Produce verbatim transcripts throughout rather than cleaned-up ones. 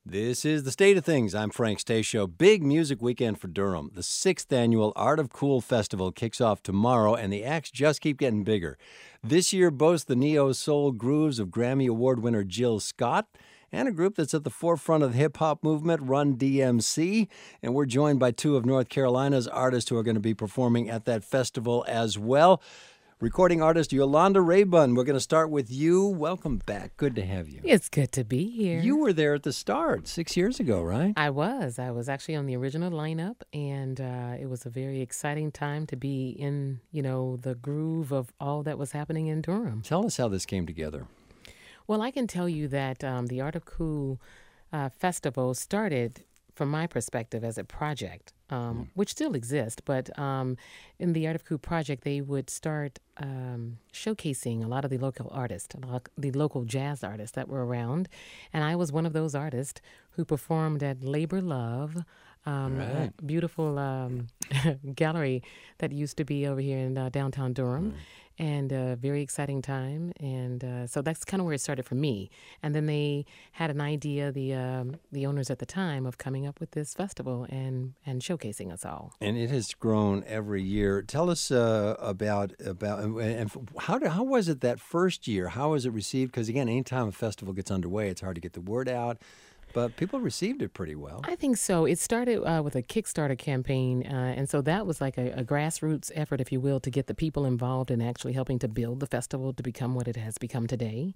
This is The State of Things. I'm Frank Stasio. Big music weekend for Durham. The sixth annual Art of Cool Festival kicks off tomorrow, and the acts just keep getting bigger. This year boasts the neo-soul grooves of Grammy Award winner Jill Scott and a group that's at the forefront of the hip-hop movement, Run D M C. And we're joined by two of North Carolina's artists who are going to be performing at that festival as well. Recording artist Yolanda Raybun, we're going to start with you. Welcome back. Good to have you. It's good to be here. You were there at the start six years ago, right? I was. I was actually on the original lineup, and uh, it was a very exciting time to be in, you know, the groove of all that was happening in Durham. Tell us how this came together. Well, I can tell you that um, the Art of Cool uh, Festival started, from my perspective, as a project, um, mm. which still exists. But um, in the Art of Cool project, they would start um, showcasing a lot of the local artists, the local jazz artists that were around. And I was one of those artists who performed at Labor Love, um, right. a beautiful um, gallery that used to be over here in uh, downtown Durham. Mm. And a very exciting time. And uh, so that's kind of where it started for me. And then they had an idea, the um, the owners at the time, of coming up with this festival and, and showcasing us all. And it has grown every year. Tell us uh, about, about and how, do, how was it that first year? How was it received? Because, again, anytime a festival gets underway, it's hard to get the word out. But people received it pretty well. I think so. It started uh, with a Kickstarter campaign, uh, and so that was like a, a grassroots effort, if you will, to get the people involved in actually helping to build the festival to become what it has become today.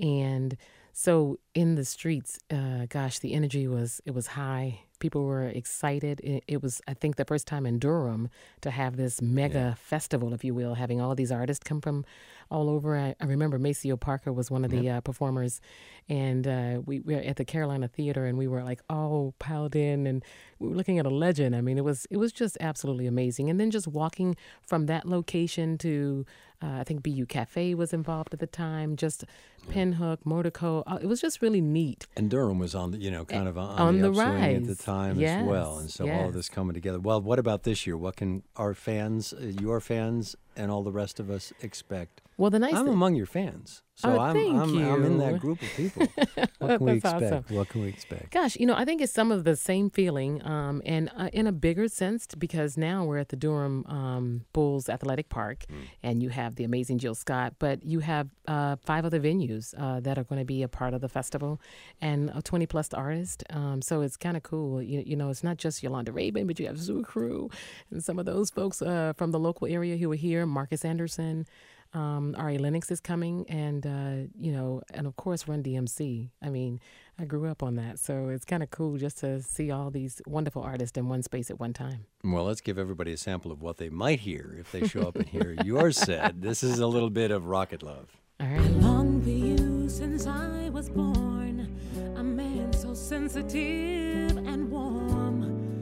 And so in the streets, uh, gosh, the energy was, it was high. People were excited. It, it was, I think, the first time in Durham to have this mega yeah. festival, if you will, having all these artists come from all over. I, I remember Maceo Parker was one of the yep. uh, performers, and uh, we, we were at the Carolina Theater, and we were like all piled in, and we were looking at a legend. I mean, it was it was just absolutely amazing. And then just walking from that location to, uh, I think B U Cafe was involved at the time, just Pinhook, Motorco. Uh, it was just really neat. And Durham was on the, you know, kind of on, on the, the upswing rise at the time yes. as well. And so yes. all of this coming together. Well, what about this year? What can our fans, uh, your fans, and all the rest of us expect? Well, the nice I'm thing- among your fans, so oh, I'm thank I'm, you. I'm in that group of people. What can we expect? Awesome. What can we expect? Gosh, you know, I think it's some of the same feeling, um, and uh, in a bigger sense, because now we're at the Durham um, Bulls Athletic Park, mm. and you have the amazing Jill Scott, but you have uh, five other venues uh, that are going to be a part of the festival, and a twenty plus artists. Um, so it's kind of cool. You, you know, it's not just Yolanda Raybun, but you have Zoo Crew, and some of those folks uh, from the local area who are here. Marcus Anderson. Um, Ari Lennox is coming, and, uh, you know, and of course, Run D M C. I mean, I grew up on that, so it's kind of cool just to see all these wonderful artists in one space at one time. Well, let's give everybody a sample of what they might hear if they show up and hear your set. This is a little bit of Rocket Love. All right. Long for you since I was born, a man so sensitive and warm,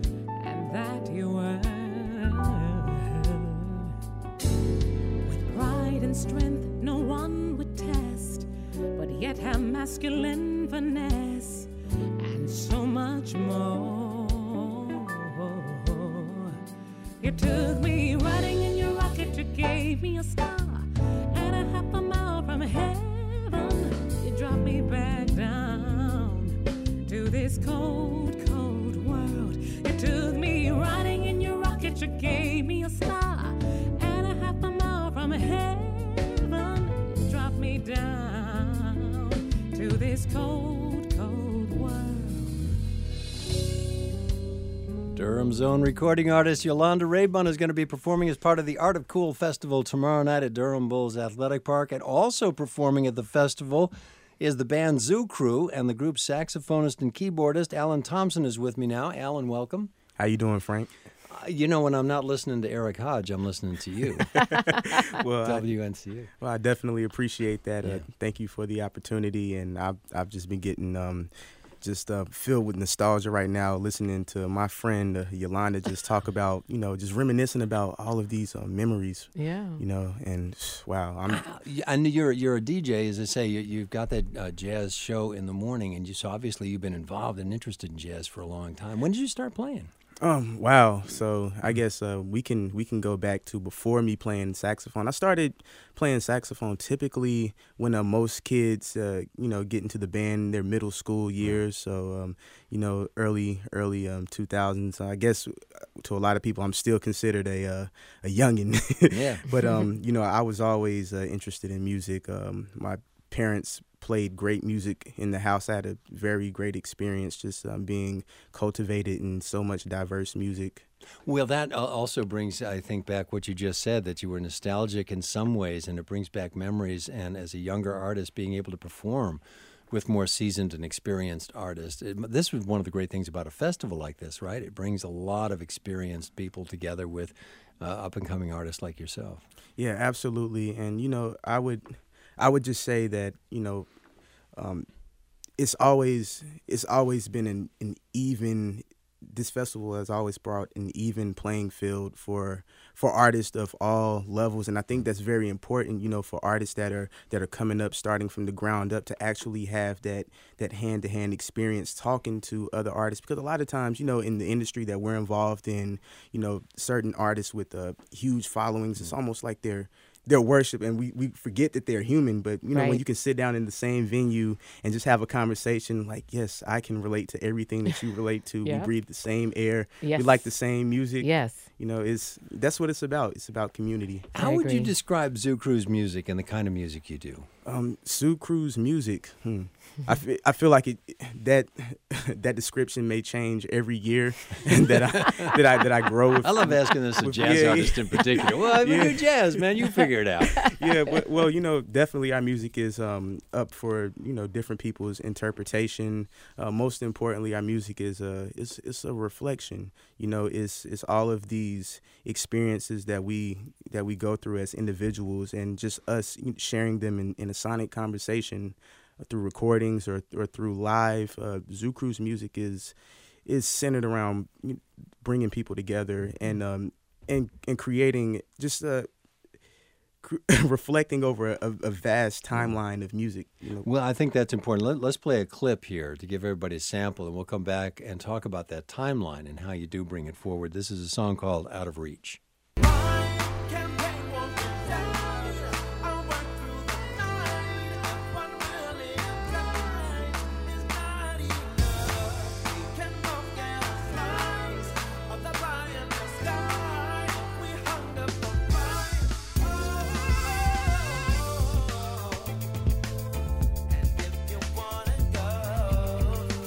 and that you were. And strength no one would test, but yet have masculine finesse and so much more. You took me riding in your rocket, you gave me a star, and a half a mile from heaven you dropped me back down to this cold, cold world. You took me riding in your rocket, you gave me a star, and a half a mile from heaven me down to this cold, cold world. Durham's own recording artist Yolanda Raybun is going to be performing as part of the Art of Cool Festival tomorrow night at Durham Bulls Athletic Park. And also performing at the festival is the band Zoo Crew, and the group's saxophonist and keyboardist Alan Thompson is with me now. Alan, welcome. How you doing, Frank? You know, when I'm not listening to Eric Hodge, I'm listening to you. well, W N C U. I, well, I definitely appreciate that. Yeah. Uh, thank you for the opportunity, and I've I've just been getting um, just uh, filled with nostalgia right now, listening to my friend uh, Yolanda just talk about, you know, just reminiscing about all of these uh, memories. Yeah. You know, and wow, I'm. I know you're you're a D J, as I say. You, you've got that uh, jazz show in the morning, and you so obviously you've been involved and interested in jazz for a long time. When did you start playing? Um, wow. So I guess uh, we can we can go back to before me playing saxophone. I started playing saxophone typically when uh, most kids, uh, you know, get into the band in their middle school years. So, um, you know, early early um, two thousands. I guess to a lot of people, I'm still considered a uh, a youngin. Yeah. But um, you know, I was always uh, interested in music. Um, my parents played great music in the house. I had a very great experience just um, being cultivated in so much diverse music. Well, that al- also brings, I think, back what you just said, that you were nostalgic in some ways, and it brings back memories. And as a younger artist, being able to perform with more seasoned and experienced artists. It, this was one of the great things about a festival like this, right? It brings a lot of experienced people together with uh, up-and-coming artists like yourself. Yeah, absolutely. And, you know, I would... I would just say that, you know, um, it's always it's always been an, an even. This festival has always brought an even playing field for for artists of all levels, and I think that's very important. You know, for artists that are that are coming up, starting from the ground up, to actually have that that hand to hand experience talking to other artists. Because a lot of times, you know, in the industry that we're involved in, you know, certain artists with uh, huge followings, it's almost like they're their worship, and we, we forget that they're human. But, you know, right. when you can sit down in the same venue and just have a conversation like, yes, I can relate to everything that you relate to. Yep. We breathe the same air. Yes. We like the same music. Yes. You know, it's that's what it's about. It's about community. How I would you agree. describe Zoo Crew's music and the kind of music you do? Um, Zoo Crew's music. Hmm. I, f- I feel like it that that description may change every year that I that I that I grow with. I love asking this of with- jazz yeah, artists in particular. Well, I mean, Yeah. do jazz, man. You figure it out. yeah, but, well, you know, definitely our music is um, up for, you know, different people's interpretation. Uh, most importantly, our music is a it's it's a reflection. You know, it's it's all of these experiences that we that we go through as individuals, and just us sharing them in, in a sonic conversation through recordings or or through live. Uh, Zoo Crew's music is is centered around bringing people together and um and and creating just a. reflecting over a, a vast timeline of music. You know? Well, I think that's important. Let, let's play a clip here to give everybody a sample, and we'll come back and talk about that timeline and how you do bring it forward. This is a song called Out of Reach.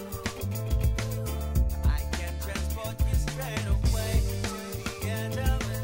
Straight away to the end of the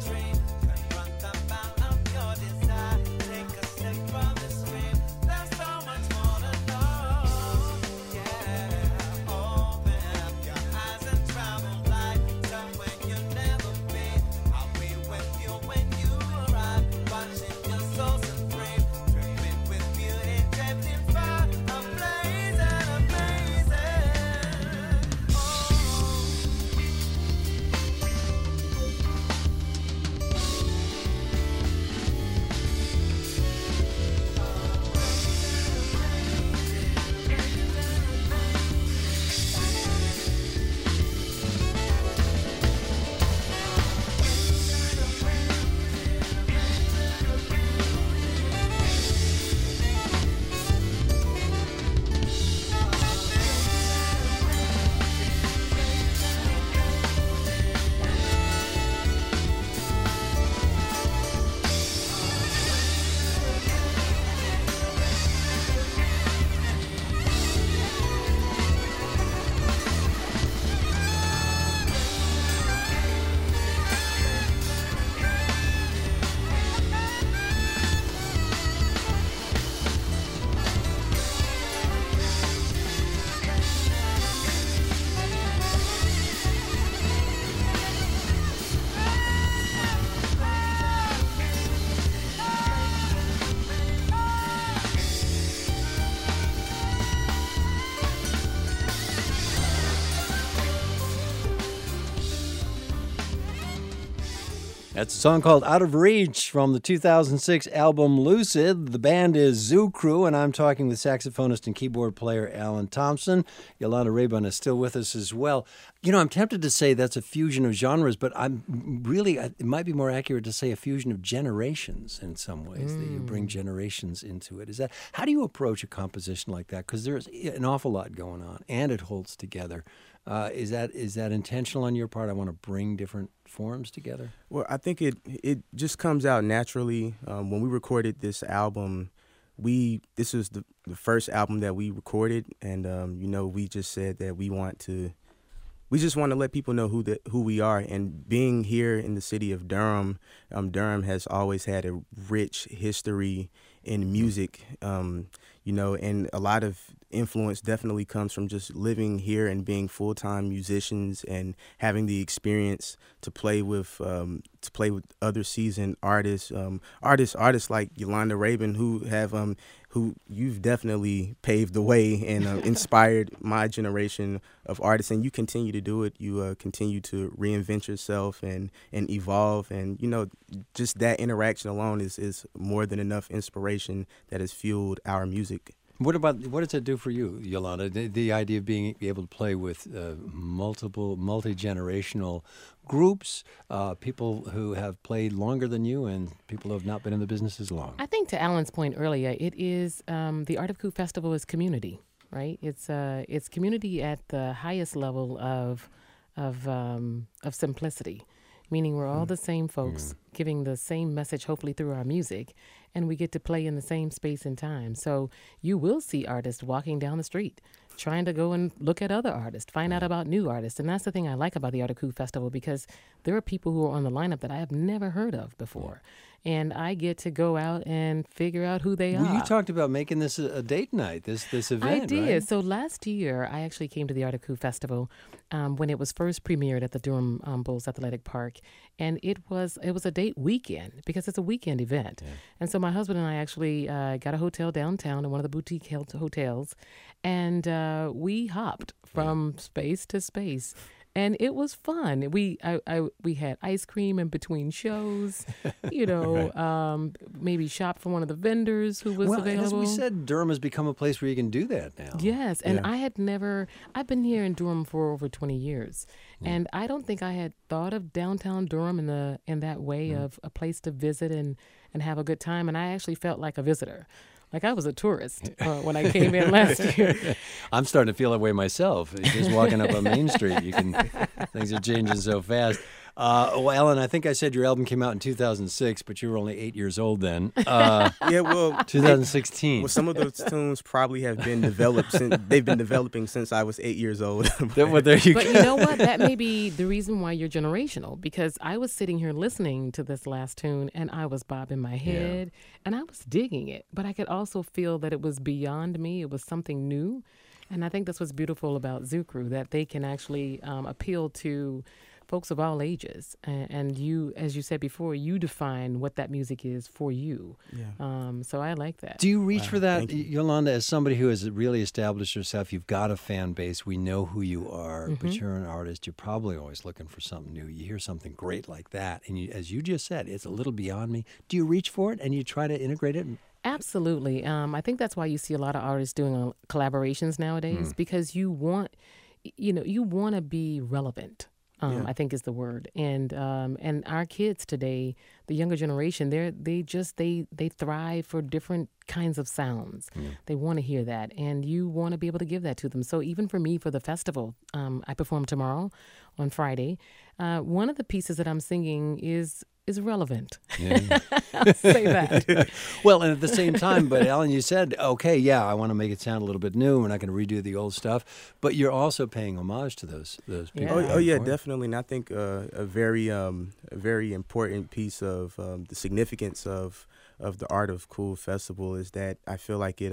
That's a song called Out of Reach from the two thousand six album Lucid. The band is Zoo Crew, and I'm talking with saxophonist and keyboard player Alan Thompson. Yolanda Raybon is still with us as well. You know, I'm tempted to say that's a fusion of genres, but I'm really, it might be more accurate to say a fusion of generations in some ways, mm. that you bring generations into it. Is that, how do you approach a composition like that? Because there's an awful lot going on, and it holds together. Uh, is that is that intentional on your part? I want to bring different forms together. Well, I think it it just comes out naturally. Um, when we recorded this album, we this was the, the first album that we recorded, and um, you know, we just said that we want to, we just want to let people know who the who we are. And being here in the city of Durham, um, Durham has always had a rich history in music. Um, you know, and a lot of influence definitely comes from just living here and being full-time musicians and having the experience to play with um, to play with other seasoned artists, um, artists, artists like Yolanda Raybon, who have um, who you've definitely paved the way and uh, inspired my generation of artists, and you continue to do it. You uh, continue to reinvent yourself and and evolve, and you know, just that interaction alone is is more than enough inspiration that has fueled our music. What about, what does that do for you, Yolanda? The, the idea of being able to play with uh, multiple, multi-generational groups, uh, people who have played longer than you and people who have not been in the business as long. I think to Alan's point earlier, it is um, the Art of Coup Festival is community, right? It's uh, it's community at the highest level of of um, of simplicity. Meaning we're all the same folks, yeah. giving the same message, hopefully through our music, and we get to play in the same space and time. So you will see artists walking down the street, trying to go and look at other artists, find out about new artists. And that's the thing I like about the Art of Coup Festival, because there are people who are on the lineup that I have never heard of before. And I get to go out and figure out who they well, are. You talked about making this a date night, this this event, I did. Right? So last year, I actually came to the Art of Coup Festival um, when it was first premiered at the Durham um, Bulls Athletic Park. And it was it was a date weekend, because it's a weekend event. Yeah. And so my husband and I actually uh, got a hotel downtown in one of the boutique hotels, and uh, we hopped from yeah. space to space. And it was fun. We I, I we had ice cream in between shows, you know, right. um, maybe shop from one of the vendors who was well, available. As we said, Durham has become a place where you can do that now. Yes, and yeah. I had never, I've been here in Durham for over twenty years, mm. and I don't think I had thought of downtown Durham in the in that way mm. of a place to visit and, and have a good time, and I actually felt like a visitor. Like I was a tourist uh, when I came in last year. I'm starting to feel that way myself. Just walking up on Main Street, you can things are changing so fast. Uh, well, Alan, I think I said your album came out in two thousand six, but you were only eight years old then. Uh, yeah, well, twenty sixteen. Well, some of those tunes probably have been developed since they've been developing since I was eight years old. but, well, there you but go. you know what? That may be the reason why you're generational, because I was sitting here listening to this last tune and I was bobbing my head yeah. and I was digging it, but I could also feel that it was beyond me. It was something new, and I think that's what's beautiful about Zoo Crew, that they can actually um, appeal to folks of all ages, and, and you, as you said before, you define what that music is for you. Yeah. Um, so I like that. Do you reach wow, for that, Yolanda, as somebody who has really established yourself? You've got a fan base. We know who you are, mm-hmm. but you're an artist. You're probably always looking for something new. You hear something great like that, and you, as you just said, it's a little beyond me. Do you reach for it and you try to integrate it? Absolutely. Um, I think that's why you see a lot of artists doing uh, collaborations nowadays, mm. because you want, you know, you want to be relevant. Um, yeah. I think is the word, and um, and our kids today, the younger generation, they they just they they thrive for different kinds of sounds. Yeah. They want to hear that, and you want to be able to give that to them. So even for me, for the festival, um, I perform tomorrow on Friday. Uh, one of the pieces that I'm singing is is relevant. Yeah. I'll say that. Well, and at the same time, but Alan, you said, okay, yeah, I want to make it sound a little bit new. We're not going to redo the old stuff, but you're also paying homage to those those people. Yeah. Oh, oh yeah, definitely. And I think uh, a very um, a very important piece of um, the significance of of the Art of Cool Festival is that I feel like it um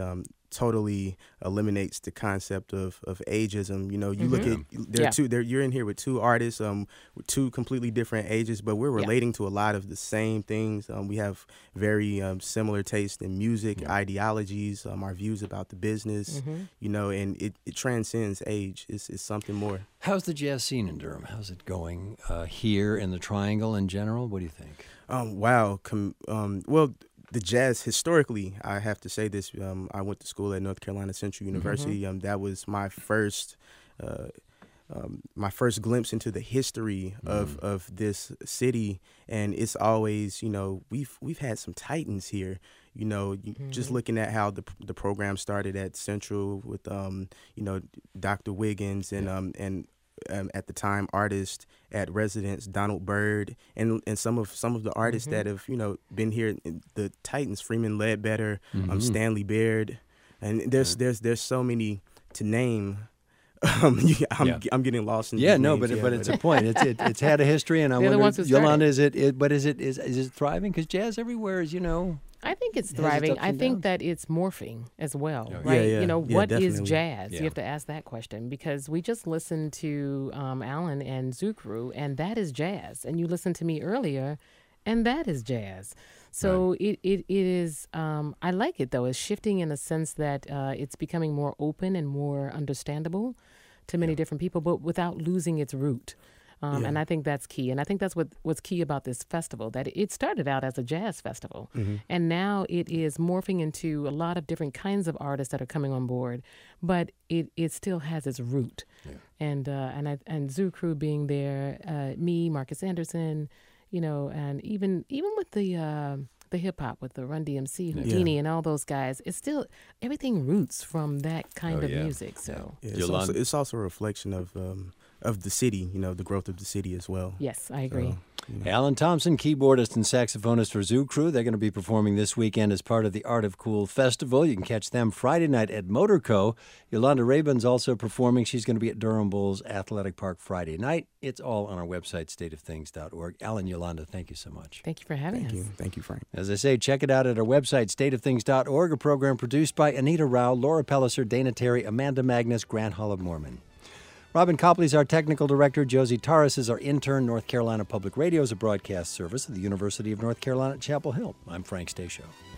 totally eliminates the concept of, of ageism. You know, you Mhm. look at there Yeah. are two. There, you're in here with two artists, um, with two completely different ages, but we're Yeah. relating to a lot of the same things. Um, we have very um, similar taste in music, ideologies, um, our views about the business. Mhm. You know, and it, it transcends age. It's, it's something more. How's the jazz scene in Durham? How's it going uh, here in the Triangle in general? What do you think? Um, wow. Com- um, well, the jazz historically, I have to say this. Um, I went to school at North Carolina Central University. Um, that was my first, uh, um, my first glimpse into the history of, of this city. And it's always, you know, we've we've had some titans here. You know, you, just looking at how the the program started at Central with, um, you know, Doctor Wiggins and um and. Um, at the time, artist at residence Donald Byrd, and and some of some of the artists that have you know been here, the Titans, Freeman Ledbetter, um, Stanley Baird, and there's there's there's so many to name. Um, yeah, I'm Yeah. I'm getting lost in Yeah, these no, names, but yeah, but it's a point. It's it, it's had a history, and I They're the wonder, ones who started. Yolanda, is it, it? But is it is is it thriving? Because jazz everywhere is, you know. I think it's Has its thriving. ups I and think downs. that it's morphing as well, Yeah, right? yeah, You know, yeah, what is definitely. jazz? Yeah. You have to ask that question because we just listened to um, Alan and Zukru, and that is jazz. And you listened to me earlier, and that is jazz. So it, it, it is, um, I like it though. It's shifting in a sense that uh, it's becoming more open and more understandable to many different people, but without losing its root. Um, Yeah. And I think that's key. And I think that's what, what's key about this festival, that it started out as a jazz festival. And now it is morphing into a lot of different kinds of artists that are coming on board. But it, it still has its root. And uh, and I, and Zoo Crew being there, uh, me, Marcus Anderson, you know, and even even with the uh, the hip hop with the Run D M C, Houdini, and all those guys, it's still everything roots from that kind Oh, of yeah. music. So Yeah, it's, Yolanda- also, it's also a reflection of um, of the city, you know, the growth of the city as well. yes, I agree. So, you know. Alan Thompson, keyboardist and saxophonist for Zoo Crew. They're going to be performing this weekend as part of the Art of Cool Festival. You can catch them Friday night at Motor Co. Yolanda Rabin's also performing. She's going to be at Durham Bulls Athletic Park Friday night. It's all on our website, state of things dot org. Alan, Yolanda, thank you so much. Thank you for having Thank us. you, thank you, Frank. As I say, check it out at our website, state of things dot org, a program produced by Anita Rao, Laura Pelliser, Dana Terry, Amanda Magnus, Grant Hall of Mormon. Robin Copley's our technical director. Josie Torres is our intern. North Carolina Public Radio is a broadcast service of the University of North Carolina at Chapel Hill. I'm Frank Stasio.